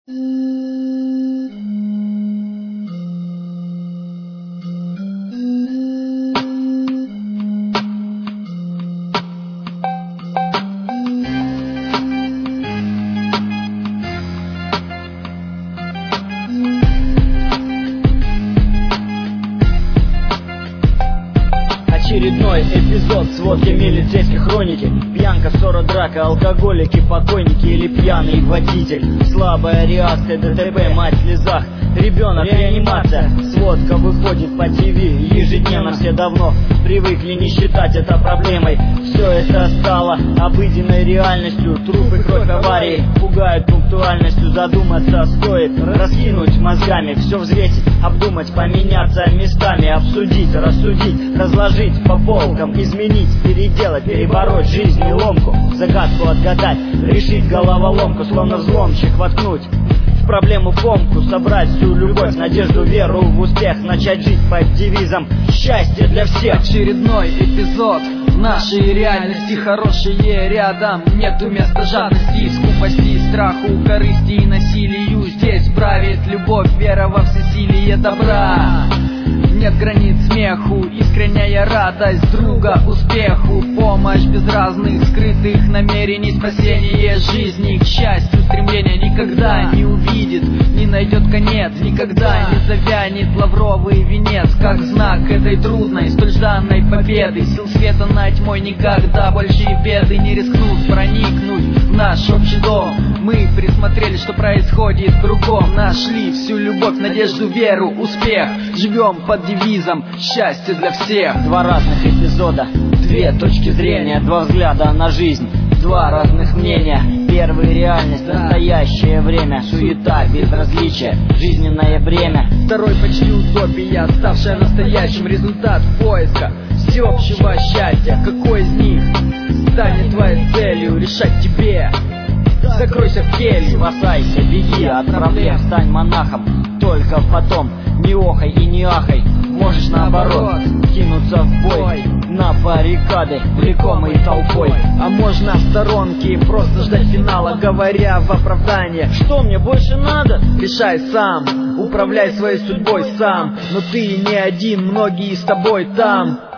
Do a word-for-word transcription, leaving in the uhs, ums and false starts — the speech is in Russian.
Очередной эпизод сводки милицейской хроники. Пьянка, ссора, драка, алкоголики, покойники или пьяный водитель. Слабая реакция, ДТП, мать в слезах, ребенок, реанимация. Сводка выходит по ТВ ежедневно, все давно привыкли не считать это проблемой. Все это стало обыденной реальностью. Трупы, кровь, аварии пугают пунктуальностью. Задуматься стоит, раскинуть мозгами, все взвесить, обдумать, поменяться местами, обсудить, рассудить, разложить по полкам, изменить, переделать, перебороть жизнь и ломку, загадку отгадать, решить головоломку, словно взломщик воткнуть в проблему фомку, собрать всю любовь, надежду, веру в успех, начать жить под девизом «Счастье для всех». Очередной эпизод в нашей реальности, хорошие рядом, нету места жадности, скупости, страху, корысти и насилию. Здесь правит любовь, вера во всесилие добра. Нет границ смеху, искренняя радость друга, успеху, помощь без разных скрытых намерений, спасение жизни, к счастью, стремление никогда не увидит, не найдет конец, никогда не завянет лавровый венец, как знак этой трудной, столь жданной победы. Сил света над тьмой никогда больше беды не рискнут проникнуть в наш общий дом. Мы присмотрели, что происходит кругом, нашли всю любовь, надежду, веру, успех, живем под девизом «Счастье для всех». Два разных эпизода, две точки зрения, два взгляда на жизнь, два разных мнения. Первый — реальность, настоящее время, суета, безразличие, жизненное бремя. Второй — почти утопия, ставшая настоящим, результат поиска всеобщего счастья. Какой из них станет твоей целью, решать тебе? Закройся в келье, спасайся, беги от проблем, стань монахом, только потом не охай и не ахай. Можешь наоборот кинуться в бой на баррикады, влекомой толпой. А можно в сторонке просто ждать финала, говоря в оправдание: что мне больше надо? Решай сам, управляй своей судьбой сам. Но ты не один, многие с тобой там.